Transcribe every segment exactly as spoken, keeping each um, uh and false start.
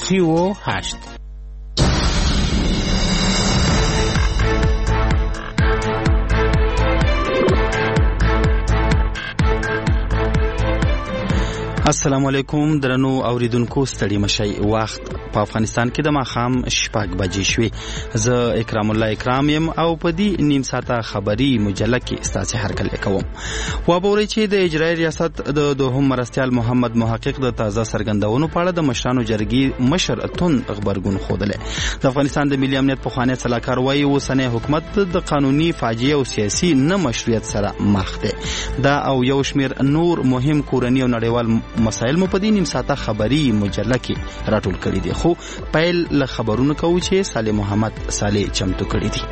سی و هشت. السلام علیکم درنو اوریدونکو ستړي مشي. وخت په افغانستان کې د ماښام شپږ بجې شوې. زه اکرام الله اکرام یم او په دې نیم ساعته خبري مجله کې ستاسو هرکلی کوم. وابورئ چې د اجرایي ریاست د دوهم مرستیال محمد محقق د تازه څرګندونو په اړه د مشرانو جرګې مشر اتون غبرګون ښودلی. د افغانستان د ملي امنیت پخوانی سلاکار وایي اوسنی حکومت د قانوني فاجعې او سیاسي نه مشروعیت سره مخ دی. دا او یو شمېر نور مهم کورني او نړیوال مسایل مو په دې نیم ساعته خبري مجله کې راټول کړي دي. خو پیل له خبرونو کوو چې صالح محمد صالح چمتو کړي دي.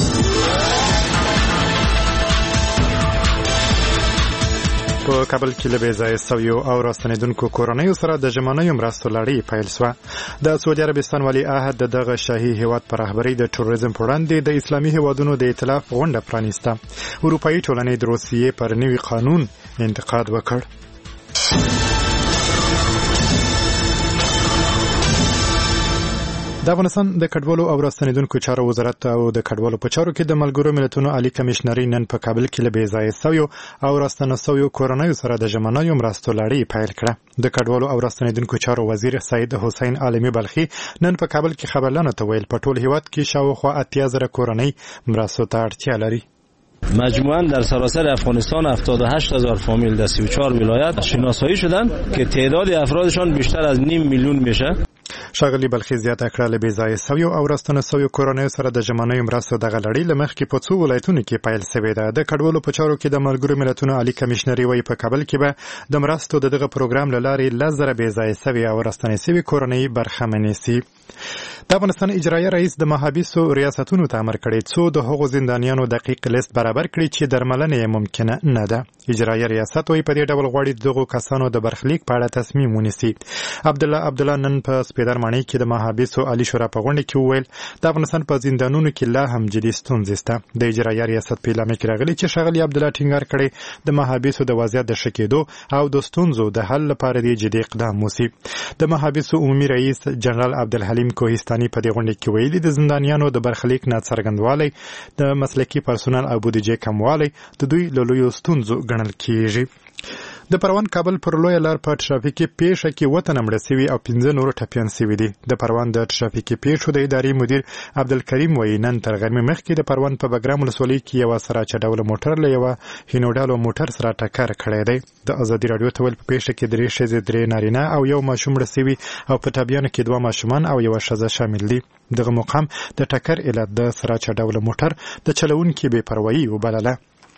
په کابل کې له بې ځایه سویو او راستنېدونکو کورنیو سره د ژمنیو مرستو لړۍ پیل شوه. د سعودي عربستان ولی عهد د دغه شاهي هیواد پر رهبرۍ د ټوریزم په وړاندې د اسلامي هیوادونو د ائتلاف غونډه پرانیسته. اروپایي ټولنې د روسیې پر نوي قانون انتقاد وکړ. د افغانستان د کډوالو او راستنېدونکو چارو وزارت او د کډوالو په چارو کې د ملګرو ملتونو عالی کمشنري نن په کابل کې له بې ځایه سویو او راستنه سویو کورنیو سره د ژمنیو مرستو لړۍ پیل کړه. د کډوالو او راستنېدونکو چارو وزیر سید حسین عالمي بلخي نن په کابل کې خبرلانو ته ویل په ټول هیواد کې شاوخوا اتیا زره کورنۍ مرستو ته اړتیا لري. مجموعاً در سراسر افغانستان هفتاد و هشت هزار فامیل در سی و چهار ولایت شناسایی شدند که تعداد افرادشان بیشتر از نیم میلیون میشه. ښاغلي بلخي زیاته کړه له بې ځایه سویو او راستنه سویو کورنیو سره د ژمنیو مرستو دغه لړۍ له مخکې په څو ولایتونو کې پیل سوې ده. د کډوالو په چارو کې د ملګرو ملتونو عالی کمشنري وایي په کابل کې به د مرستو د دغه پروګرام له لارې لس زره بې ځایه سوي او راستنې سوي کورنۍ برخمنې سي. د افغانستان اجرایي رئیس د محابسو ریاستونو ته امر کړی څو د هغو زندانیانو دقیق لیست برابر کړي چې درملنه یې ممکنه نه ده. اجرایي ریاست وایي په دې ډول غواړي دغو کسانو د برخلیک په اړه تصمیم ونیسي. عبدالله عبدالله نن په سپیدرمنۍ کې د محابسو عالی شورا په غونډه کې وویل د افغانستان په زندانونو کې لا هم جدي ستونزې شته. د اجرایي ریاست په اعلامیه کې راغلي چې ښاغلي عبدالله ټینګار کړی د محابسو د وضعیت د ښه کېدو او د ستونزو د حل لپاره دې جدي اقدام وشي. د محابسو عمومي رئیس جنرال عبدالحلیم کوهستاني په دې غونډه کې ویلي د زندانیانو د برخلیک ناڅرګندوالی د مسلکي پرسونل او بودیجې کموالی د دوی له لویو ستونزو ګڼل کیږي. د پروان کابل پر لویه لار په ټرافیکي پیښه کې اووه تنه مړه سوي او پنځه نور ټپیان سوي دي. د پروان د ټرافیکي پیښو د ادارې مدیر عبدالکریم وایي نن تر غرمې مخکې د پروان په بګرام ولسوالۍ کې یوه سراچه ډوله موټر له یوه هینوډالو موټر سره ټکر کړی دی. د ازادي راډیو ته ویل په پیښه کې درې ښځې درې نارینه او یو ماشوم مړه سوي او په ټپیانو کې دوه ماشومان او یوه ښځه شامل دي. دغه مقام د ټکر علت د سراچه ډوله موټر د چلوونکي بې پروایي وبلله.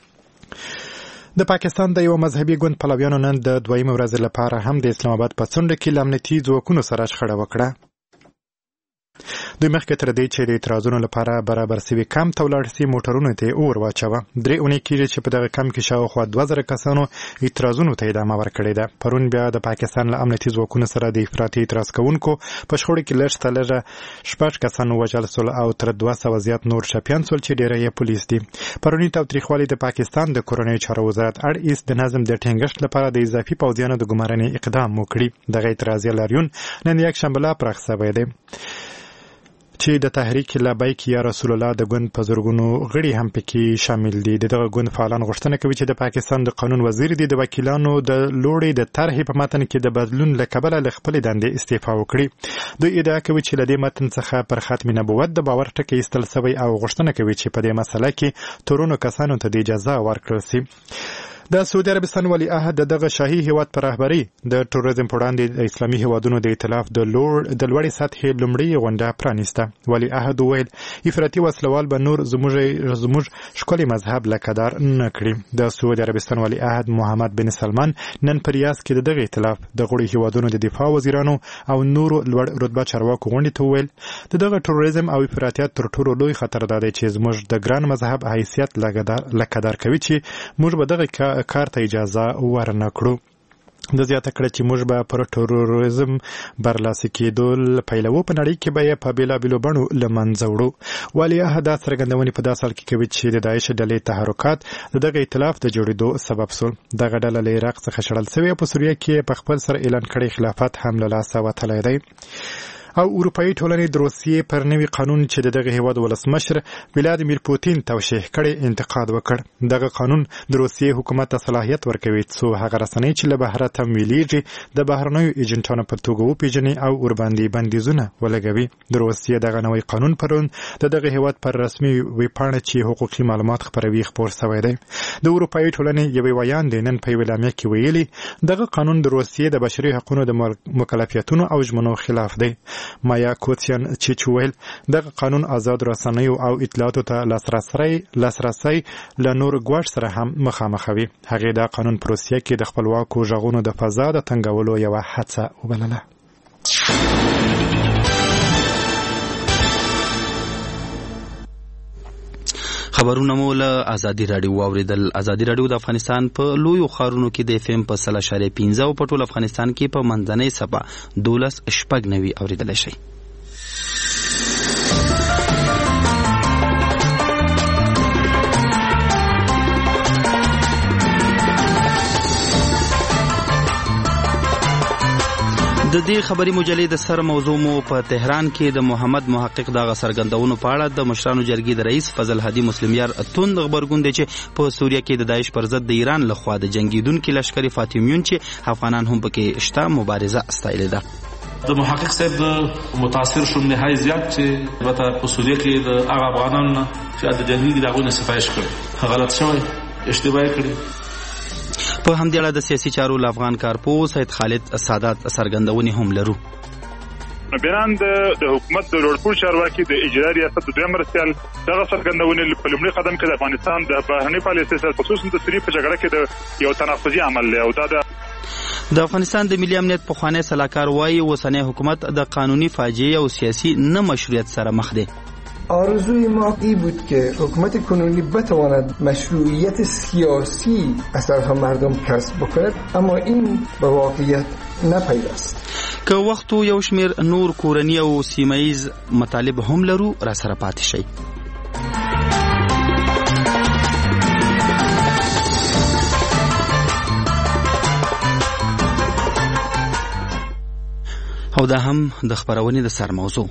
د پاکستان د یو مذهبي ګوند پلویانو نن د دویمې ورځې لپاره هم د اسلام آباد په څنډه کې له امنیتي ځواکونو سره شخړه وکړه. دوی مخکې تر دې چې د اعتراضونو لپاره برابر سوي کمپ ته ولاړ سي موټرونو ته اور واچوه. درې اونۍ کېږي چې په دغه کمپ کې شاوخوا دوه زره کسانو اعتراضونو ته ادامه ورکړې ده. پرون بیا د پاکستان له امنیتي ځواکونو سره د افراطي اعتراض کوونکو په شخړو کې لږ څه لږه شپږ کسان ووژل سول او تر دوه سوه زیات نور ټپیان سول چې ډېری یې پولیس دي. پرونی تاوتریخوالي د پاکستان د کورنیو چارو وزارت اړ ایست د نظم د ټینګښت لپاره د اضافي پوځیانو د ګمارنې اقدام وکړي. دغه اعتراضي لاریون نن یکشنبه لا پراخ شوی دی چې د تحریک لبیک یا رسول الله د ګوند په زرګونو غړي هم پکې شامل دي. دغه ګوند فعالان غوښتنه کوي چې د پاکستان د قانون وزیر دی د وکیلانو د لوړې د طرحې په متن کې د بدلون له کبله له خپلې دندې استعفا وکړي. دوی ادعا کوي چې له دې متن څخه پر ختم نبوت د باور ټکی ایستل شوی او غوښتنه کوي چې په دې مسله کې تورونو کسانو ته د اجازه ورکړل شي. د سعودي عربستان ولی عهد دغه شاهي هیواد پر رهبرۍ د ټوریزم په وړاندې د اسلامي هیوادونو د ائتلاف د لوړ د لوړې سطحې لومړۍ غونډه پرانیسته. ولی عهد وویل افراطي وسلوال به نور زموږ زموږ ښکلي مذهب لکدار نه کړي. د سعودي عربستان ولی عهد محمد بن سلمان نن په ریاض کې د دغه ائتلاف د غړو هیوادونو د دفاع وزیرانو او نورو لوړ رتبه چارواکو غونډې ته وویل د دغه ټوریزم او افراطیت تر ټولو لوی خطر دا دی چې زموږ د ګران مذهب حیثیت لکدار کوي چې موږ به دغه کار ته اجازه ورنه کړو. د زیاته کړه چې موږ به پر ټوریزم برلاسي کېدو پیلوو په نړۍ کې به یې په بېلابېلو بڼو له منځه وړو. ولی عهد دا څرګندونې په داسې حال کې کوي چې د داعش ډلې تحرکات د دغه ائتلاف د جوړېدو سبب سول. دغه ډله له عراق څخه شړل سوې په سوریه کې په خپل سر اعلان کړی خلافت هم له لاسه وتلی دی. او اروپאי ټولنې د روسیې پر نوي قانون چې د دغه هیواد ولسمشر ولادیمیر پوتین توشیح کړي انتقاد وکړ. دغه قانون د روسیې حکومت ته صلاحیت ورکوي څو هغه رسنۍ چې له بهره تمویلېږي د بهرنیو ایجنټانو په توګه وپیژني او ورباندې بندیزونه ولګوي. د روسیې دغه نوی قانون پرون د دغه هیواد پر رسمي ویبپاڼه چې حقوقي معلومات خپروي خپور شوی دی. د اروپאי ټولنې یوې ویاندې نن په یوه اعلامیه کې ویلي دغه قانون د روسیې د بشري حقوقو د مکلفیتونو او ژمنو خلاف دی. مایا کوتسیان چې ویل دغه قانون آزاد رسنیو او اطلاعاتو ته لاسرسي لاسرسي له نور ګواښ سره هم مخامخوي. هغه دا قانون په روسیه کې د خپلواکو ژغونو د فضا د تنګولو یوه هڅه وبلله. خبرونه مو له ازادي رادیو واوریدل. ازادي رادیو د افغانستان په لویو ښارونو کې د اف ام په سل اشاریه پنځه او په ټول افغانستان کې په منځنۍ سپه دولس شپږ نوي اوریدلی شي. د دې خبري مجلې د سر موضوع مو په تهران کې د محمد محقق دغه سرګندونو په اړه د مشرانو جرګې د رئیس فضل هادي مسلمیار توند خبرګون دی چې په سوریه کې د داعش پر ضد د ایران لخوا د جنگیدونکو لشکري فاطمیون چې افغانان هم پکې شته مبارزه استایله ده. د محقق صاحب د متاثر شوم نهایي زیات چې البته په سوریه کې د هغه افغانانو چې د جنگي دغه صفایش کړي غلط شوی اشتباه کړي. په همدې اړه د سیاسي چارو له افغان کارپوه سید خالد سادات سرګندونې هم لرو. بیان د حکومت د لوړپوړ چارواکي د اجرایي ریاست د دویم مرستیال دغه سرګندونې په لومړي قدم کې د افغانستان د بهرنۍ پالیسۍ سره خصوصا د سوریې په جګړه کې د یو تناقضي عمل دی او دا د افغانستان د ملي امنیت پخوانی سلاکار وایي اوسنی حکومت د قانوني فاجعه او سیاسي نه مشروعیت سره مخ دی. آرزوی ما این بود که حکومت کنونی بتواند مشروعیت سیاسی از طرف مردم کسب بکند اما این به واقعیت نپیوست. که وختو یو شمیر نور کورنی او سیمایز مطالب هم لرو را سره پاتې شي. او دا هم د خبرونې د سر موضوع.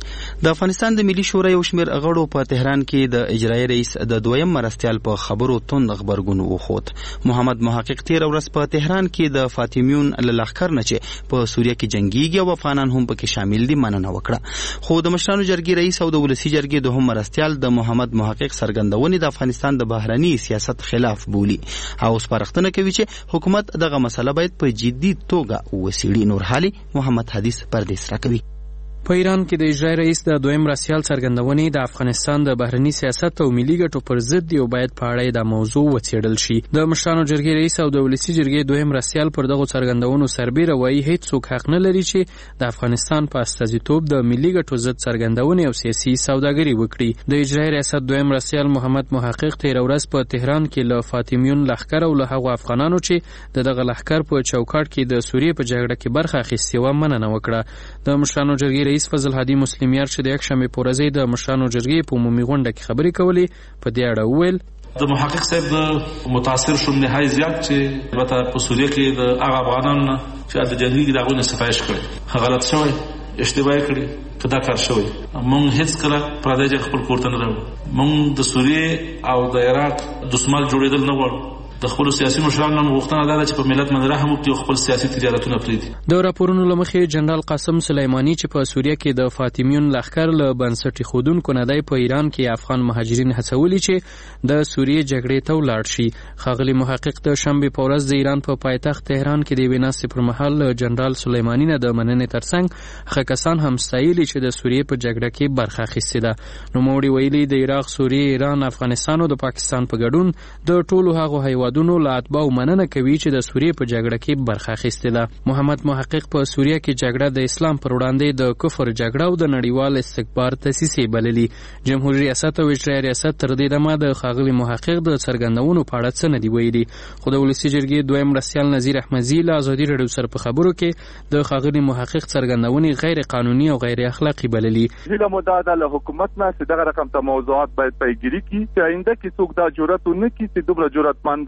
د افغانستان د ملي شورا یو شمیر غړو په تهران کې د اجرایي رئیس د دویم مرستیال په خبرو توند خبرګون وخوت. محمد محقق تیر ورځ په تهران کې د فاطمیون له لښکر نه چې په سوریه کې جنگیږي او افغانان هم پکې شامل دي مننه وکړه. خو د مشرانو جرګې رئیس او د ولسی جرګې دوهم مرستیال د محمد محقق سرګندونې د افغانستان د بهرني سیاست خلاف بولی او سپارښتنه کوي چې حکومت دغه مسله باید په جدي توګه وڅېړي. نور حالي محمد حدیث پردیس راکوي. په ایران کې د اجرایي رئیس د دویم مرستیال څرګندونې د افغانستان د بهرني سیاست او ملي ګټو پر ضد دی او باید په اړه د موضوع وڅېړل شي. د مشرانو جرګې رئیس او د ولسی جرګې دویم مرستیال پر دغه څرګندونو سربیره وایي هیڅ څوک حق نه لري چې د افغانستان په استازیتوب د ملي ګټو ضد څرګندونې او سیاسي سوداګري وکړي. د اجرایي ریاست دویم مرستیال محمد محقق تیر ورځ په تهران کې له فاطمیون لښکر او له هغو افغانانو چې د دغه لښکر په چوکاټ کې د سوریې په جګړه کې برخه اخیستې وه مننه وکړه. د مشرانو جرګې رئیس فضل هادي مسلمیار چې د یکشنبې په ورځ د مشرانو جرګې په عمومي غونډه کې خبرې کولې په دې اړه وویل د محقق صاحب د متاثر شوم نهایي زیات چې البته په سوریه کې د هغه افغانانو چې د جنګي دغه صفایش کړي غلط شوی اشتباه کړي کدا کار شوی. مونږ هیڅ کله پردې ځای خپل کوړه نه راوړو. مونږ د سوریې او د عراق دښمن جوړېدل نه غواړو. د خپل سیاسي مشرانو غوښتنه ده چې په ملت باندې رحم وکړي او خپل سیاسي تجارتونه پرېږدي. د راپورونو له مخې جنرال قاسم سلیمانی چې په سوریه کې د فاطمیون لښکر له بنسټ ایښودونکو نه دی په ایران کې افغان مهاجرین هڅولي چې د سوریې جګړې ته ولاړ شي. ښاغلي محقق د شنبې په ورځ د ایران په پایتخت تهران کې د یوې ناستې پر مهال جنرال سلیمانی نه د مننې ترڅنګ هغه کسان هم ستایلي چې د سوریې په جګړه کې برخه اخیستې ده. نوموړي ویلي د عراق، سوریې، ایران، افغانستان او د پاکستان په ګډون د ټولو هغو هیوادونو له اتباعو مننه کوي چې د سوریې په جګړه کې برخه اخیستې ده. محمد محقق په سوریه کې جګړه د اسلام پر وړاندې د کفر جګړه او د نړیوال استکبار تاسیسې بللي. جمهوریت ریاست او اجرایي ریاست تر دې دمه د ښاغلي محقق د څرګندونو په اړه څه نه دي ویلي. خو د ولسي جرګې دویم مرستیال نظیر احمدزي له ازادي راډیو سره په خبرو کې د ښاغلي محقق څرګندونې غیر قانوني او غیر اخلاقي بللي. هیله مو دا ده له حکومت نه چې دغه رقم ته موضوعات باید پیگیری کړي چې آینده کې څوک دا جرأت ونه کړي چې دومره جرأتمند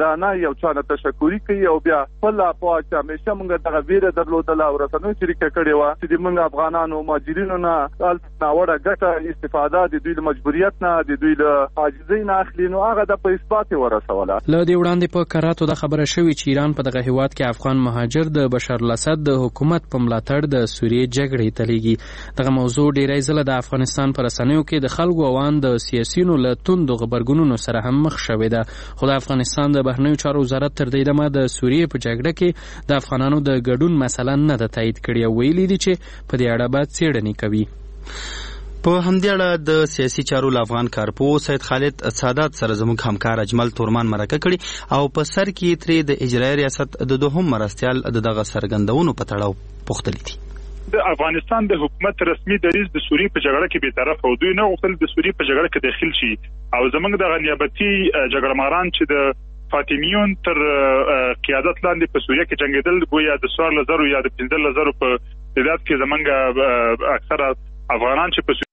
عادلانه یو چا نه تشکري کوي او بیا خپل په چې همیشه موږ دغه ویره درلودله او رسنیو شریکه کړې وه چې موږ افغانانو مهاجرینو نه ناوړه ګټه استفاده د دوی له مجبوریت نه د دوی له عاجزۍ نه اخلي نو هغه د په اثبات ورسوله. له دې وړاندې په کراتو د خبره شوې چې ایران په دغه هیواد کې افغان مهاجر د بشار الاسد د حکومت په ملاتړ د سوریې جګړې ته لیږي. دغه موضوع ډیری ځله د افغانستان په رسنیو کې د خلکو او ان د سیاسيونو له توندو غبرګونونو سره هم مخ شوې ده. خو د افغانستان د بهرنیو چارو وزارت تر دې دمه د سوریې په جګړه کې د افغانانو د ګډون مسله نه ده تایید کړې او ویلي دي چې په دې اړه به څېړنې کوي. په همدې اړه د سیاسي چارو افغان کارپو سید خالد سادات سره زموږ همکار اجمل تورمان مرکه کړي او په سر کې ترې د اجرایي ریاست د دوهم مرستیال دغه سرګندونو په تړاو پوښتلي دي. د افغانستان د حکومت رسمي دریځ د سوریې په جګړه کې به طرف او دوی نه غوښتل د سوریې په جګړه کې داخل شي او زمونږ د غنیابتي جګړهماران چې د فاطمیون تر قیادت لاندې په سوریه کې جنگیدل گویا د څوار لزرو یا د پنځه لزرو په تعداد کې زمونږ اکثره افغانان چې په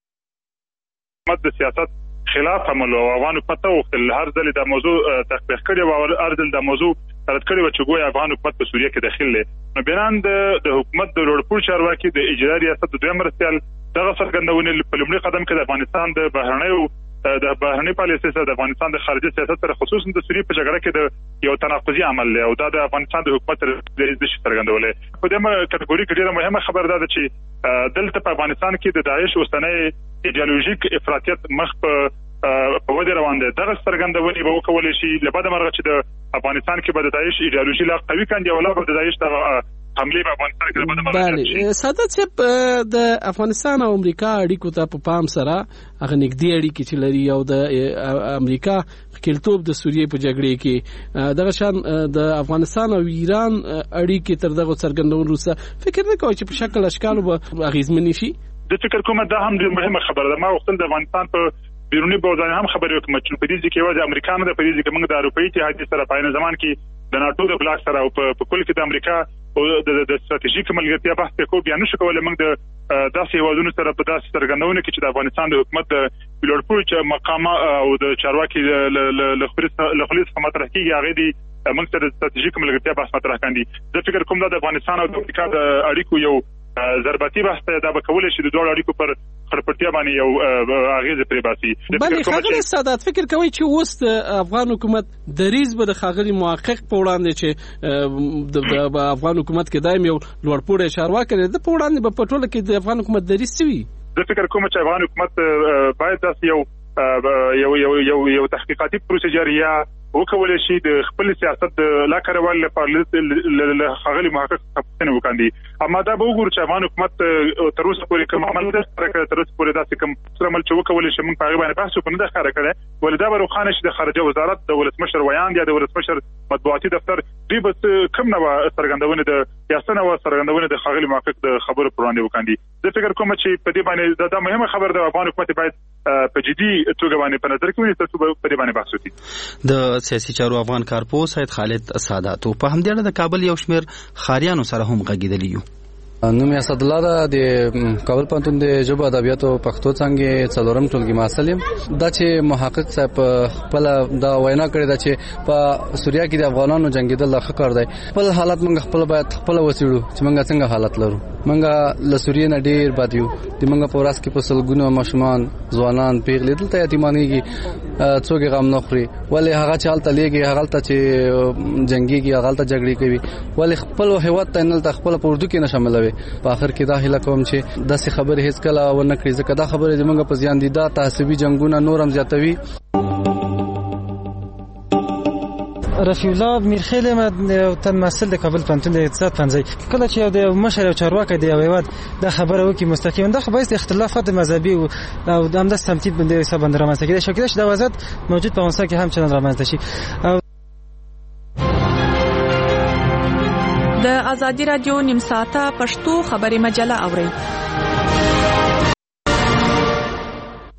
سوریه د سیاست خلاف عمل او افغانو پته وختل هر ځل د موضوع تحقیق کړي او هر ځل د موضوع رد کړي و چې ګویا افغان حکومت په سوریه کې داخل دی. نو بیان د حکومت د لوړپوړ چارواکي د اجرایي ریاست د دویم مرستیال دغه څرګندونې په لومړي قدم کې د افغانستان د بهرنیو د بهرنی پالیسۍ سره د افغانستان د خارجي سیاست سره خصوصا د سوریې په جګړه کې د یو تناقضي عمل دی او دا د افغانستان د حکومت د دې څرګندولې. په دې کټګوري کې ډیره مهمه خبره ده چې دلته په افغانستان کې د داعش اوسنۍ ایډیالوژیک افراطیت مخ په په ودې روان دي. دغه څرګندونې به وکولای شي لبد مرغه چې د افغانستان کې به د داعش ایډیالوژي لا قوي کاندي او لا به د داعش د حمله په افغانستان کې لبد مرغه بله سادات صاحب د افغانستان او امریکا اړیکو ته په پام سره هغه نږدې اړیکې چې لري او د امریکا خپلتوب د سوریې په جګړې کې دغه شان د افغانستان او ایران اړیکې تر دغه څرګندون وروسته فکر نه کوي چې په شکل اشکال به اغیزمنې شي. د فکر کوم دا هم ډېر مهمه خبره ده. ما وختل د افغانستان په بیرونی بوزان هم خبرې وکم چې په دې ځکه یوازې امریکا نه د په دې ځکه موږ د اروپאי اتحاد سره په نه زمان کې د ناتو د بلاک سره او په کل کې د امریکا او د استراتیژیک ملګرتیا بحث کو بیا نشو کولای موږ د داسې هیوادونو سره په داسې څرګندونه کې چې د افغانستان د حکومت د لوړپوړ مقام او د چارواکي له خلیص مطرح کیږي هغه دي موږ سره استراتیژیک ملګرتیا بحث مطرح کاندي. زه فکر کوم دا د افغانستان او د امریکا د اړیکو یو ضربتي بحث دا به کولای شي د دوه اړیکو پر خړپړتیا باندې یو اغیزه پرې باسي. بلې خاغلی سادات فکر کوي چې اوس د افغان حکومت دریځ به د خاغلی محقق په وړاندې چې د افغان حکومت کې دایم یو لوړپوړی چارواکي دی د په وړاندې به په ټوله کې د افغان حکومت دریځ څه وي. زه فکر کوم چې افغان حکومت باید داسې یو یو یو یو یو تحقیقاتي پروسیجر یا وکولای شي د خپل سیاست د لا کارول لپاره له خاغلی محقق څخه وکاندي. اما دا به وګورو چې افغان حکومت تر اوسه پورې کوم عمل تر تر اوسه پورې داسې کوم عمل چې وکولای شي موږ په هغه باندې بحث وکړو نه ښکاره کړي ولدا به روخانه شي د خارجه وزارت د ولسمشر ویان یا د ولسمشر مطبوعاتي دفتر دوی به کوم نه څرګندونه د یاسنه و څرګندونه د خاغلی محقق د خبرو پرانه وکاندي. زه فکر کوم چې په دې باندې دا مهمه خبره ده افغان حکومت باید په جدي توګه باندې په نظر کې ونیسي چې په دې باندې بحث وکړي. د سیاسي چارو افغان کارپو سید خالد سادات په همدې اړه د کابل یو شمېر خاریانو سره هم غږیدلی یو. نوم یې اسد الله ده د کابل پوهنتون د ژبو ادبیات او پښتو څانګې څلورم ټولګي محصل یم. دا چې محقق صاحب خپل دا وینا کړې ده چې په سوریه کې د افغانانو جنگیدل ښه کار دی. خپل حالت موږ خپل باید خپل وڅېړو چې موږ څنګه حالت لرو. موږ له سوریې نه ډېر بد یو. د موږ په ورځ کې په سلګونو ماشومان ځوانان پیغلې دلته یتیمانېږي څوک غم نه خوري. ولې هغه چې هلته لیږي هغه هلته چې جنګېږي هغه هلته جګړې کوي ولې خپل هېواد ته نه هلته خپله په اردو کې نه شاملوي. په اخر کې دا هیله کوم چې داسې خبرې هیڅ کله ونه کړي ځکه دا خبرې زموږ په زیان دي. دا تعصبي جنګونه نور هم زیاتوي. رفیع الله میرخیل ما تن مسئول د کابل پوهنتون د اقتصاد پوهنځي کله چې یو د مشر او چارواکي دی یو هیواد د خبره وکي مستقیما د خبرې اختلافات مذهبي او د همداس تمثيل باندې حساب باندې رامنځته کېږي شکل چې د وضعیت موجود په افغانستان کې هم چنان رامنځته شي. د ازادي رادیو نیم ساعته پښتو خبري مجله اورئ.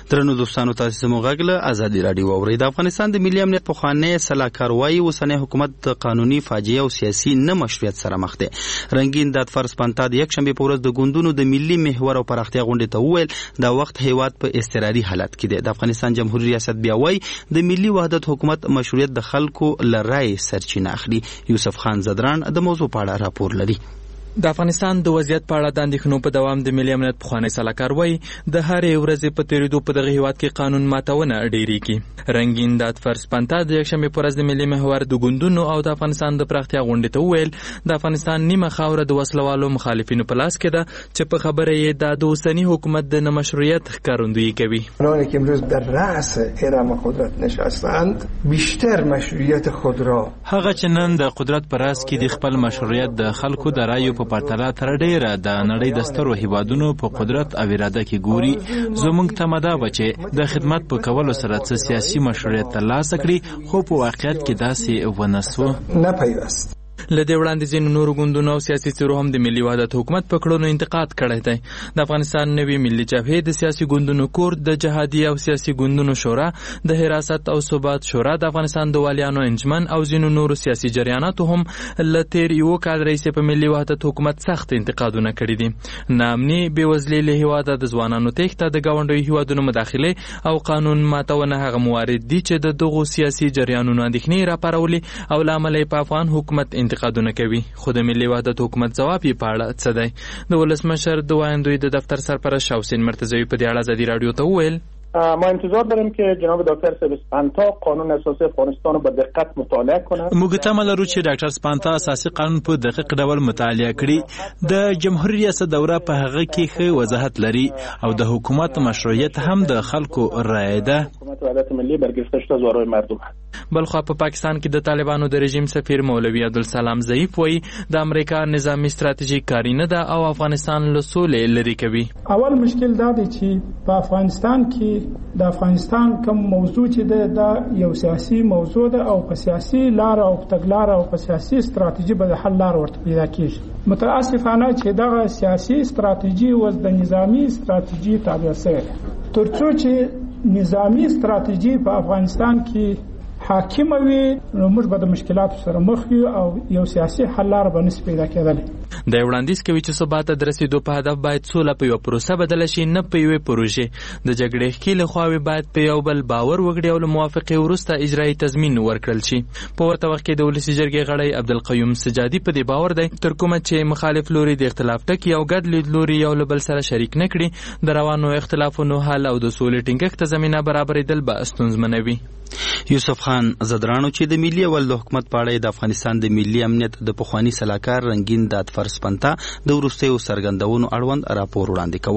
درنو دوستانو تاسو زموږ غږ له ازادي رادیو اورئ. د افغانستان د ملي امنیت پخوانی سلاکار وايي اوسنی حکومت د قانوني فاجعه او سیاسي نه مشروعیت سره مخ دی. رنگین دادفرس پنتا د یک شنبه په ورځ د ګوندونو د ملي محور او پراختیا غونډې ته وویل دا وخت هیواد په اضطراري حالت کې دی. د افغانستان جمهوریت ریاست بیا وايي د ملي وحدت حکومت مشروعیت د خلکو له رای سرچینه اخلي. یوسف خان زدران د موضوع په اړه راپور لري. د افغانستان د وضعیت په اړه د اندېښنو په دوام د ملي امنیت پخوانی سلاکار وايي د هرې ورځې په تېرېدو په دغه هیواد کې قانون ماتونه ډېرېږي. رنګین دادفرس پنتا د یکشنبې په ورځ د ملي محور د ګوندونو او د افغانستان د پراختیا غونډې ته وویل د افغانستان نیمه خاوره د وسلوالو مخالفینو په لاس کې ده چې په خبره یې دا د اوسني حکومت د نه مشروعیت ښکارندویي کوي. آنانی که امروز در رأس هرم قدرت نشستند بیشتر مشروعیت خود را هغه چې نن د قدرت پر راس کې د خپل مشروعیت د خلکو د رایو په پرتله تر ډیره د نړۍ د سترو هیوادونو په قدرت او اراده کې ګوري. زموږ تمه دا وه چې د خدمت په کولو سره څه سیاسي مشروعیت ترلاسه کړي خو په واقعیت کې داسې ونه سوه. نه پیوست له دې وړاندې ځینو نورو ګوندونو او سیاسي څیرو هم د ملي وحدت حکومت په کړنو انتقاد کړی دی. د افغانستان نوي ملي جبهې د سیاسي ګوندونو کور، د جهادي او سیاسي ګوندونو شورا، د حراست او ثبات شورا، د افغانستان د والیانو انجمن او ځینو نورو سیاسي جریاناتو هم له تیر یو کال راهیسې په ملي وحدت حکومت سخت انتقادونه کړي دي. ناامني، بېوزلي له هیواده د ځوانانو تېښته، د ګاونډیو هیوادونو مداخلې او قانون ماتونه هغه موارد دي چې د دغو سیاسي جریانونو اندېښنې راپارولې او له امله په افغان حکومت انتقادونه کوي. خو د ملي وحدت حکومت ځواب یې په اړه څه دی؟ د ولسمشر د وایندوی د دفتر سرپرست حسین مرتضوی په دې اړه ازادي راډیو ته وویل ما انتظار داریم که جناب دکتر سپانتا قانون اساسی افغانستان رو به دقت مطالعه کنه. موږ تمه لرو چې ډاکټر سپانتا اساسي قانون په دقیق ډول مطالعه کړي. د جمهوریت ریاست دوره په هغه کې ښه وضاحت لري او د حکومت مشروعیت هم د خلکو رایه ده. حکومت وحدت ملی برگرفته شده از آرای مردم. بلخوا په پاکستان کې د طالبانو د رژیم سفیر مولوی عبدالسلام ضعیف وایي د امریکا نظامی ستراتیژیک کاری نه ده او افغانستان له سولې لرې کوي. اول مشکل دا دی چې په افغانستان کې د افغانستان کوم موضوع چې ده دا یو سیاسي موضوع ده او په سیاسي لار او تګلار او په سیاسي ستراتیژي به د حل لار ورته پیدا کیږي. متاسفانه چې دغه سیاسي ستراتیژي وز د نظامی ستراتیژي تابع شوی ترڅو چې نظامی ستراتیژي په افغانستان کې حاکم وي نو موږ به د مشکلاتو سره مخ یو او یو سیاسي حل لار به نس پیدا کېدلی. د وړاندیز کوي چې ثبات د رسیدو په هدف باید سوله په یو پروسه بدله شي نه په یوې پروژې. د جګړې ښکېلې خواوې باید په یو بل باور وکړي او له موافقې وروسته اجرایي تضمین ورکړل شي. په ورته وخت کې د ولسي جرګې غړی عبدالقیوم سجادي په دې باور دی تر کومه چې مخالف لوري د اختلاف ټکي او ګډ لیدلوري یو له بل سره شریک نه کړي د روانو اختلافونو حل او د سولې ټینګښت ته زمینه برابرېدل به ستونزمنوي. یوسف خان زدرانو چې د ملي اول د حکومت په اړه د افغانستان د ملي امنیت د پخوانی سلاکار رنگین دادفرس پنتا د وروستیو څرګندونو اړوند راپور وړاندې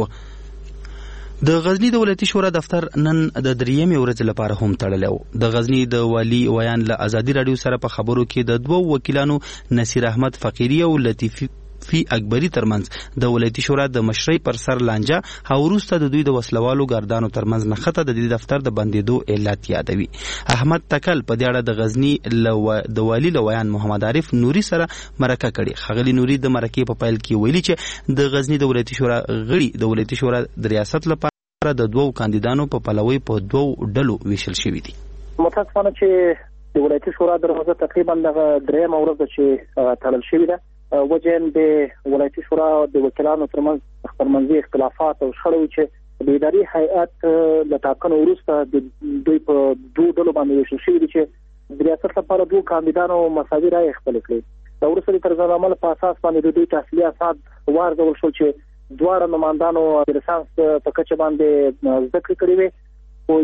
کوه. د غزنی د ولایتي شورا دفتر نن د دریمې ورځې لپاره هم تړلی و. د غزنی د والي ویان له ازادي راډیو سره په خبرو کې د دوو وکیلانو نصیر احمد فقیری او لطیفي فی اکبری ترمنځ د ولایتي شورا د مشرۍ پر سر لانجه او وروسته د دوی د وسلوالو ګردانو ترمنځ نښته د دې دفتر د بندېدو علت یادوي. احمد تکل په دې اړه د غزنی د والي له ویان محمد عارف نوري سره مرکه کړې. ښاغلي نوري د مرکې په پیل کې ویلي چې د غزنی د ولایتي شورا غړي د ولایتي شورا د ریاست لپاره د دوو کاندیدانو په پلوي په دوو ډلو ویشل شوي دي. متاسفانه چې د ولایتي شورا دروازه تقریبا دغه درېیمه ورځ ده چې تړل شوې ده. وجه د ولایتي شورا د وکیلانو ترمنځ خپلمنځي اختلافات او شخړې چې د اداري هیئت له ټاکنو وروسته د دوی په دوه ډلو باندې ویشل شوي دي چې د ریاست لپاره دوه کاندیدانو مساوي رایې خپلې کړې. د وروسته د طرزالعمل په اساس باندې د دوی تحصیلي اسناد وارزول شول چې دواړه نمایندانو د لیسانس په کچه باندې زده کړې کړې وې او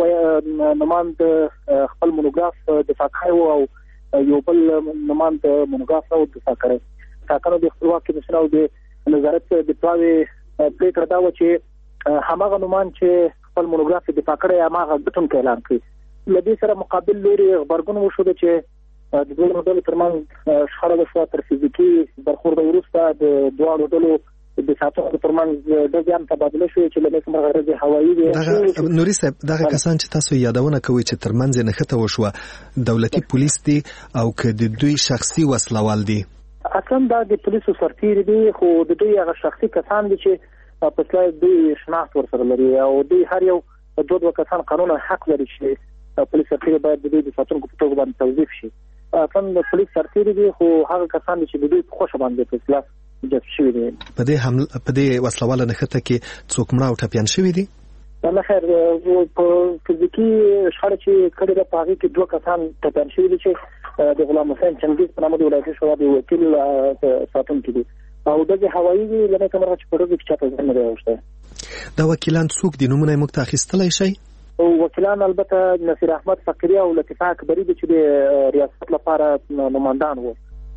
یو نماند خپل مونوګراف دفاع کړی و او یو بل نماند مونوګراف او دفاع کړی. ټاکنو د خپلواک کمیسیون او د نظارت د پلاوي پریکړه دا و چې هماغه نومان چې خپل مونوګراف دفاع کړی هماغه ګټونکی اعلان کړي. له دې سره مقابل لوري غبرګون وشو چې د دوه ډلو ترمنځ شخړه وشوه. تر فزیکي برخورد وروسته د دواړو ډلو د ساتونکو ترمنځ د ځان تبادله شوې چې له کومه غرض هوایي دغه نوري صاحب دغه کسان چې تاسو یادونه کوي چې ترمنځ نه خته وشوه دولتي پولیس دي او که د دوی شخصي وسلوال دي؟ اصلا دا د پولیسو سرتیري دي خو د دوی هغه شخصي کسان دي چې په اصل دوی شناخت ورسره لري او دوی هر یو دوه دوه کسان قانونا حق لري چې پولیس سرتیري باید د دې ساتونکو په توګه باندې توظیف شي. اصلا پولیس سرتیري دي خو هغه کسان چې د دوی په خوښه باندې په اصطلاح جذب شوي دي. په دې حمله په دې وسلواله نښته کې څوک مړه او ټپیان شوي دي؟ الله خیر، په فزیکي شخړه چې کړې ده په هغې کې دوه کسان ټپیان شوي دي چې د غلام حسین چنګیز په نامه د ولایتي شورا د وکیل ساتونکي دي او دغه هوایي دي له نکه مرغه چې په ورځو کې چاته ځان نه دی اوښتی. دا وکیلان څوک دي؟ نومونه یې موږ ته اخیستلی شئ؟ وکیلان البته نصیر احمد فقیری او لطیفه اکبری دي چې د ریاست لپاره نمایندان وو.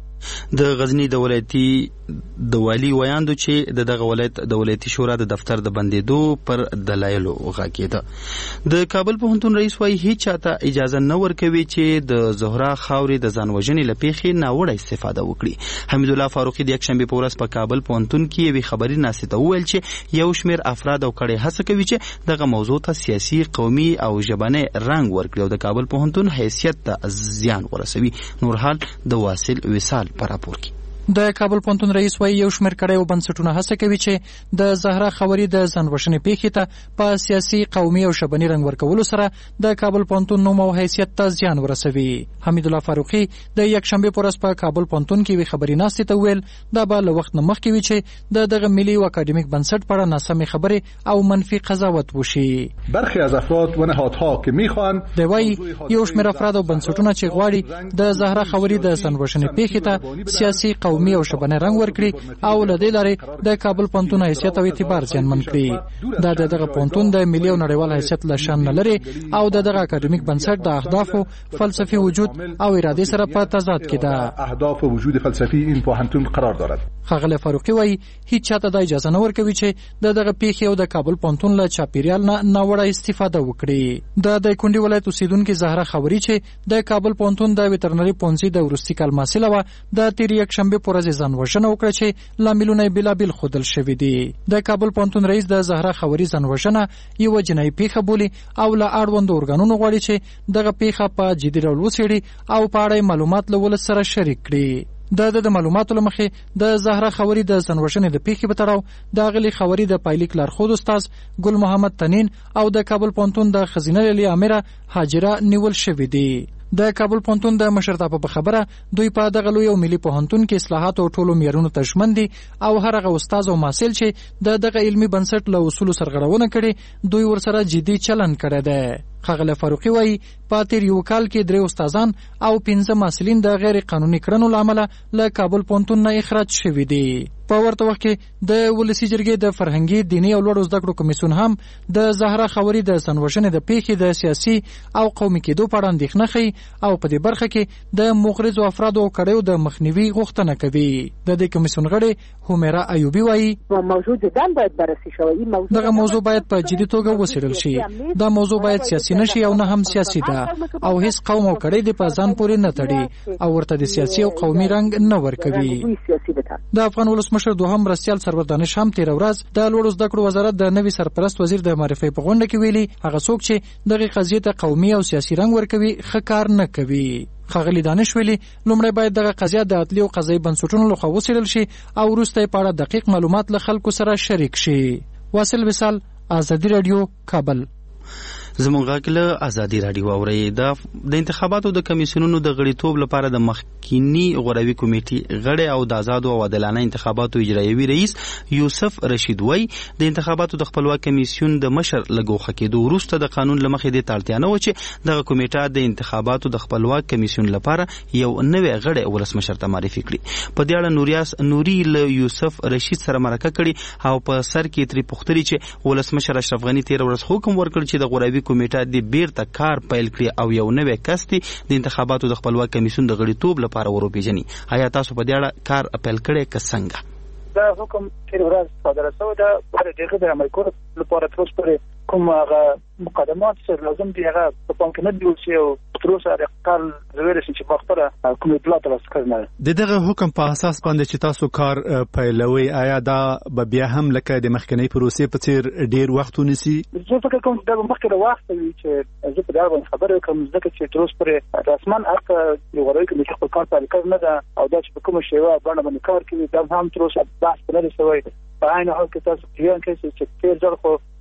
د غزنی د ولایتي د والی ویاندو چې د دغه ولایت د ولایتي شورا د دفتر د بندیدو پر دلایلو غاکیده. د کابل پوهنتون رئیس وايي هیڅ چاته اجازه نه ورکوي چې د زهرا خاورې د ځانوژنې له پیښې ناوړه استفاده وکړي. حمید الله فاروقي د یکشنبې په ورځ په کابل پوهنتون کې یوې خبري ناستې ته وویل چې یو شمېر افراد او کړۍ هڅه کوي چې دغه موضوع ته سیاسي، قومي او ژبنی رنګ ورکړي او د کابل پوهنتون حیثیت ته زیان ورسوي. نورحال د واصل وصال پر راپور کې. د کابل پوهنتون رئیس وايي یو شمېر کړۍ او بنسټونه هڅه کوي چې د زهرا خاورې د ځانوژنې پیښې ته په سیاسي، قومي او ژبني رنګ ورکولو سره د کابل پوهنتون نوم او حیثیت ته زیان ورسوي. حمید الله فاروقي د یکشنبې په ورځ په کابل پوهنتون کې یوې خبري ناستې ته ویل دا به له وخت نه مخکې وي چې د دغه ملي او اکاډمیک بنسټ په اړه ناسمې خبرې او منفي قضاوت وشي. برخی از افراد و نهادها که میخوان دی وايي یو شمېر افراد او بنسټونه چې غواړي د زهرا خاورې د ځانوژنې پیښې ته سیاسي، قومي او ژبنی رنګ ورکړي او له دې لارې د کابل پوهنتون حیثیت او اعتبار زیانمن کړي. دا د دغه پوهنتون د ملي او نړیوال حیثیت له شان نه لري او د دغه اکاډمیک بنسټ د اهدافو، فلسفي وجود او ارادې سره په تضاد کې ده. اهداف و وجود فلسفی این پوهنتون قرار دارد. ښاغلی فاروقي وايي هیڅ چاته د اجازه نه ورکوي چې د دغه پیښې او د کابل پوهنتون له چاپیریال نه ناوړه استفاده وکړي. د دایکنډي ولایت اوسیدونکي زهرا خاوري چې د کابل پوهنتون د ویترنري پوهنځي د وروستي کال محصله وه د تېرې یکشنبې په ورځ ځانوژنه وکړه چې لاملونه یې بېلابېل ښودل شوي دي. د کابل پوهنتون رئیس د زهرا خاوري ځانوژنه یوه جنایي پیښه بولي او له اړوندو ارګانونو غواړي چې دغه پیښه په جدي ډول وڅېړي او په اړه معلومات له ولس سره شریک کړي. د د معلوماتو له مخې د زهرا خاوري د ځانوژنې د پیښې په تړاو د اغلې خاوري د پایلیک لارښود استاد ګل محمد تنین او د کابل پوهنتون د ښځینه لیلې امره هاجره نیول شوي دي. د کابل پوهنتون د مشرتابه په خبره دوی په دغه لوی او ملي پوهنتون کې اصلاحات او ټولو معیارونو ته ژمن دي او هر هغه استاد او محصل چې د دغه علمي بنسټ له اصولو سرغړونه کړي دوی ورسره جدي چلند کړی دی. ښاغلی فاروقي وايي په تېر یو کال کې درې استادان او پنځه محصلین د غیر قانوني کړنو له امله له کابل پوهنتون نه اخراج شوي دي. په ورته وخت کې د ولسي جرګې د فرهنګي، دیني او لوړو زده کړو کمیسیون هم د زهرا خاوري د ځانوژنې د پیښې د سیاسي او قومي کېدو په اړه اندېښنه ښیي او په دې برخه کې د مغرضو افرادو او کړیو د مخنیوي غوښتنه کوي. د دې کمیسیون غړې همیرا ایوبي وايي موضوع جدا باید بررسي شوی. دغه موضوع باید په جدي توګه وڅېړل شي. دا موضوع باید سیاسي نشي او نه هم سیاسي ده او هیڅ قوم او کړی د په ځان پورې نه تړي او ورته د سیاسي او قومي رنګ نه ورکوي. د افغان ولسمشر دوهم مرستیال سرور دانش هم تېره ورځ د لوړو زده کړو وزارت د نوي سرپرست وزیر د معرفۍ په غونډه کې ویلي هغه څوک چې دغې قضیې ته قومي او سیاسي رنګ ورکوي ښه کار نه کوي. ښاغلي دانش ویلي لومړی باید دغه قضیه د عدلي او قضایي بنسټونو لخوا وڅېړل شي او وروسته یې په اړه دقیق معلومات له خلکو سره شریک شي. واصل وصال، ازادي راډیو، کابل. زموږ غږ له ازادي راډیو اورئ. د انتخاباتو د کمیسیونونو د غړیتوب لپاره د مخکینی غوروي کمیټې غړی او د آزادو او عادلانه انتخاباتو اجرایوي رئیس یوسف رشید وای د انتخاباتو د خپلواک کمیسیون د مشر له ګوښه کېدو وروسته د قانون له مخې دې ته اړتیا نه وه چې دغه کمیټه د انتخاباتو د خپلواک کمیسیون لپاره یو نوی غړی ولسمشر ته معرفي کړي. په دې اړه نوریاس نوري له یوسف رشید سره مرکه کړي او په سر کې ترې پوښتلي چې ولسمشر اشرف غني تېره ورځ حکم ورکړ چې د غوروي کمیټه د بیرته کار پیل کړي او یو نوی کس د انتخاباتو د خپلواک کمیسیون د غړیتوب لپاره وروپېژني. آیا تاسو په دې اړه کار پیل کړی که څنګه؟ دا حکم تېره ورځ صادره شوی ده. د هغې د عملي کولو لپاره تر اوسه پورې کوم هغه مقدمات چې لازم دي هغه په پام کې نه نیول شي او تر اوسه د کار زویل شي چې په خپله کوم اطلاع ترلاسه کړی نه ده. د دغه حکم په اساس باندې چې تاسو کار پیلوئ آیا دا به بیا هم لکه د مخکنۍ پروسې په څېر ډېر وخت ونیسي؟ زه فکر کوم چې دا به مخکې له وخته وي چې زه په دې اړه باندې خبرې وکړم ځکه چې تر اوسه پورې رسما هلته یو غوروي کمیټې خپل کار پیل کړی نه ده او دا چې په کومه شیوه بڼه باندې کار کوي دا هم تر اوسه بحث نه دی شوی. په عین حال کې تاسو جریان کې چې تېر ځل خو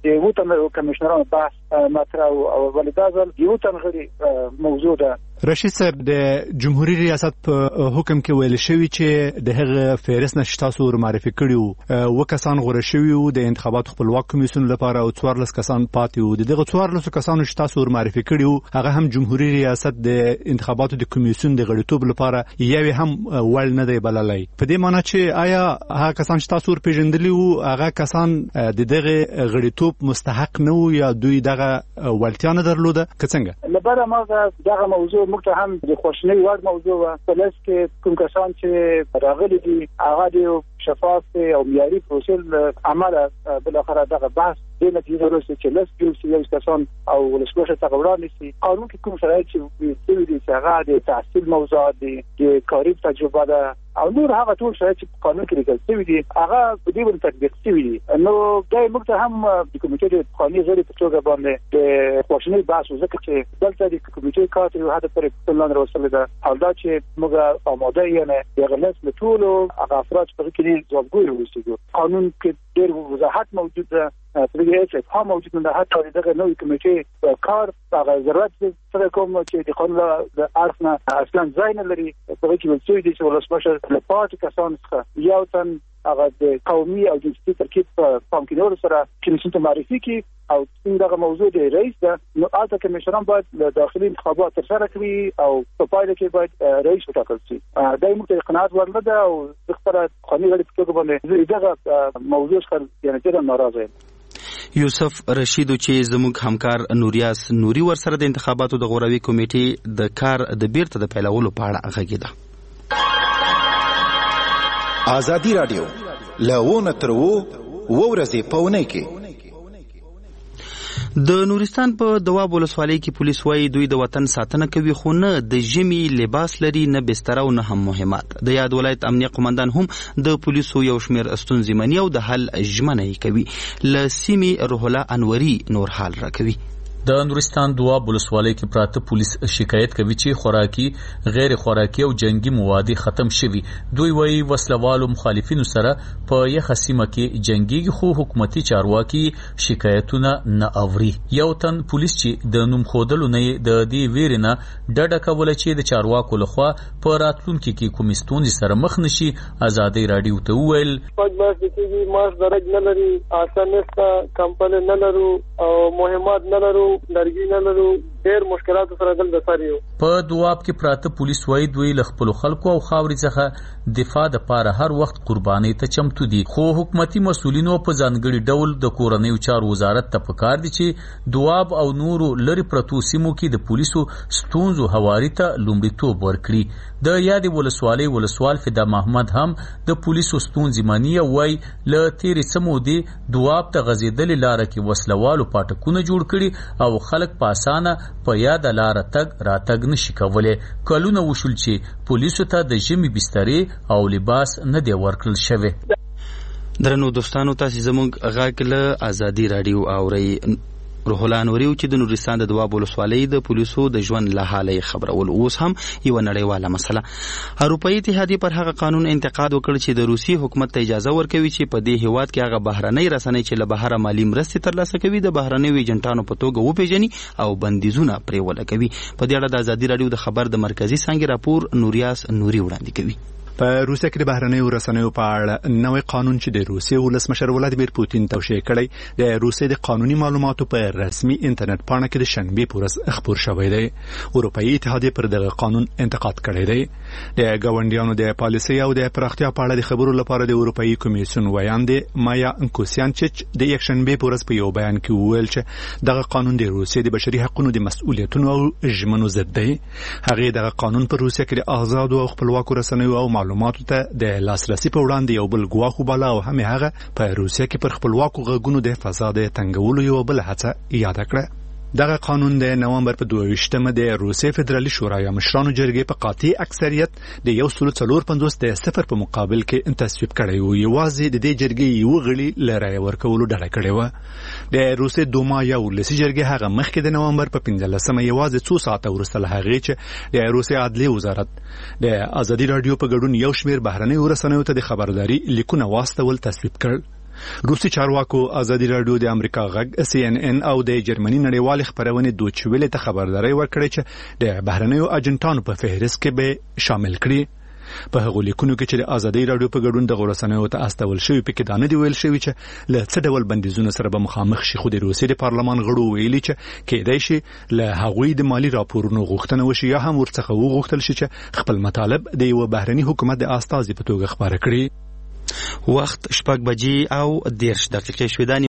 د یو تن کمشنرانو بحث مطرح او ولدا ځل یو تن غړي موضوع ده. رشید صاحب د جمهوریت ریاست په حکم کې ویل شوی چې د هغه فهرست نشتا سور معرفي کړیو و کسان غوړه شوی وو د انتخابات خپلواک کمیسیون لپاره او څوارلس کسان پاتې وو. دغه څوارلس کسانو شتا سور معرفي کړیو هغه هم جمهوریت ریاست د انتخاباتو د کمیسیون د غړیتوب لپاره یوه هم ول نه دی بللای. په دې معنی چې آیا هغه کسان شتا سور پیژندلی وو هغه کسان د دغه غړیتوب مستحق نه وو یا دوی دغه ولتیا نه درلوده که څنګه؟ لبره ما دغه موضوع موږ ته هم د خوشنۍ وړ موضوع و. پلس کې کوم کسان چې راغلي دي هغه د شفاف او معیاري پروسې عمله بل اخر دغه بحث د نتیجې وروسته چې لس جلسې یو کسان او ولسمشر ته وړاندې شي. قانون کې کوم شرایط چې دي چې هغه د تحصیل موضوعات دي د کاري تجربه ده او نور هغه ټول شرایط چې قانون کې لیکل شوی دي هغه په دې باندې تطبیق شوی دي. نو دا موږ ته هم د کمیټې د قانوني غړي په توګه باندې د خوشنۍ بحث وکړ چې دلته د کمیټې کار یو هدف پر پلان راوستل ده او دا چې موږ آماده یو نه د غلط ټول هغه افراد په کې ځوابګوي وروسته قانون کې ډېر وضاحت موجود ده. په دې کې هم موجود نه حتی دغه نوې کمیټې کار هغه ضرورت سره کوم چې د قانون د اړخ نه اصلا ځای نه لري. په دې کې ولڅوي دي چې ولسمشر له پاتې کسان څخه یو تن هغه د قومي او جنسي ترکیب په پام کې نور سره کمیسیون ته معرفي کی او څنګه موضوع دی رئیس ده. نو اته کمیشنران باید له داخلي انتخابات ترسره کړي او په پایله کې باید رئیس وټاکل شي. دا موږ ته قناعت ورلده او د خبره قانوني غړي په توګه باندې دغه موضوع څخه یعنی ډېر ناراضه یم. یوسف رشید چې زموږ همکار نوریاس نوري ورسره د انتخاباتو د غوراوي کمیټې د کار د بیرته د پیلولو په اړه غږیده. ازادي رادیو لونه ترو ورځې پونه کې د نورستان په دواب ولسوالۍ کې پولیس وايي دوی د وطن ساتنه کوي خو نه د ژمي لباس لري نه بستر او نه هم مهمات. د یاد ولایت امنیه قومندان هم د پولیسو یو شمیر ستونزې مني او د حل ژمنه کوي. له سیمې روح الله انوري نور حال راکوي. د نورستان دواب ولسوالۍ کې پراته پولیس شکایت کوي چې خوراکي غیر خوراکي او جنگي مواد ختم شوي. دوی وايي وسلوالو مخالفینو سره په یخه سیمه کې جنگي خو حکومتي چارواکي شکایتونه نه اوري. یو تن پولیس چې د نوم خودلو نه د دې ویرنه ډډه کوله چې د چارواکو لخوا په راتلونکي کې کوم ستونزې سره مخ نشي. ازادي رادیو ته وویل پاجماس کې ماش درج نه لري اسانستا کمپنی نه لرو او مهمات نه لرو درګی نه لرو ډېر مشکلات سره دل دساریو. په دواب کې پراته پولیس وايي دوی ل خپل خلکو او خاوري څخه دفاع د پاره هر وخت قرباني ته چمتو دي. خو حکومتي مسؤلینو په ځانګړي ډول د کورنۍ چارو وزارت ته پکار دي چې دواب او نورو لری پرتو سیمو کې د پولیسو ستونزو حواري ته لومړیتوب ورکړي. د یاد ولسوالۍ ولسوال فدا محمد هم د پولیسو ستونزې مانی وای ل تیرې سمو دي دواب ته غزیدل لار کې وسلوالو پټکونه جوړ کړي او خلک په اسانه په یاد لار تګ راتګ نشي کولای. کلونه وشول چې پولیسو ته د ژمي بسترې او لباس نه دی ورکړل شوی. درنو دوستانو تاسو زموږ غږ له ازادي رادیو اورئ. روح الله انوري چې د نورستان د دواب ولسوالۍ د پولیسو د ژوند له حالې خبرول اوس هم یو نړیواله مسله. اروپایي اتحادیه پر هغه قانون انتقاد وکړ چې د روسي حکومت ته اجازه ورکوي چې په دې هیواد کې هغه بهرنۍ رسنۍ چې له بهره مالی مرستې ترلاسه کوي د بهرنیو ایجنټانو په توګه وپیژني او بندیزونه پرې ولګوي. په دې اړه د ازادي رادیو د خبر د مرکزی څانګې راپور نوریاس نوري وړاندې کوي. په روسیه کې د بهرنیو رسنیو په اړه نوې قانون چې د روسیې ولسمشر ولادیمیر پوتین توشیح کړی د روسیې د قانوني معلوماتو په رسمي انټرنیټ پاڼه کې د شنبه پورس خبر شوی دی. اروپایي اتحادیه پر دغه قانون انتقاد کړی دی. د ګاونډیانو د پالیسي او د پراختیا په اړه د خبرو لپاره د اروپایي کمیسیون ویاند مایا انکوسیانچچ د یک شنبه پورس په یو بیان کې وویل چې دغه قانون د روسیې د بشري حقوقو د مسؤلیتونو او ژمنو ضد دی. هغه دغه قانون پر روسیه کې د آزاد او خپلواکو رسنیو او معلوماتو ته د لاسرسي په وړاندې یو بل ګواښ وباله او هم هغه په روسیه کې پر خپلواکو غږونو د فساد تنګولو یو بل هڅه یاد کړه. دغه قانون د نومبر په دوه ویشتمه د روسیې فدرالي شورا یا مشرانو جرګې په قاطع اکثریت د یو سل څلور پنځوس د صفر په مقابل کې تصویب کړی و. یوازې د دې جرګې یو غړي لرای ورکولو ډډه کړې و. د روسیې دوما یا ولسي جرګې هغه مخکې د نومبر په پنځلسمه یوازې څو ساعته وروسته له هغې چې د روسیې عدلي وزارت د ازادي رادیو په ګډون یو شمېر بهرنیو رسنیو ته د خبرداري لیکونه واستول تصویب کړ. روسي چارواکو ازادي رادیو د امریکا غږ سی ان ان او د جرمني نړیوال خبرونه دوچ ویلې ته خبرداري ورکړې چې د بهرنیو اجنټانو په فهرست کې به شامل کړي. په هغو لیکونو کې چې د ازادي رادیو په ګډون د غورسنیو ته استول شوی په کې دانه دی ویل شوی چې له څه ډول بندیزونو سره به مخامخ شي. خو د روسي د پارلمان غړو ویلي چې کېدای شي له هغوی د مالی راپورونو غوښتنه وشي یا هم ورڅخه وغوښتل شي چې خپل مطالب د یو بهرني حکومت د استازي په توګه خبره کړي. وخت شپږ بجې او دېرش دقیقې شوې.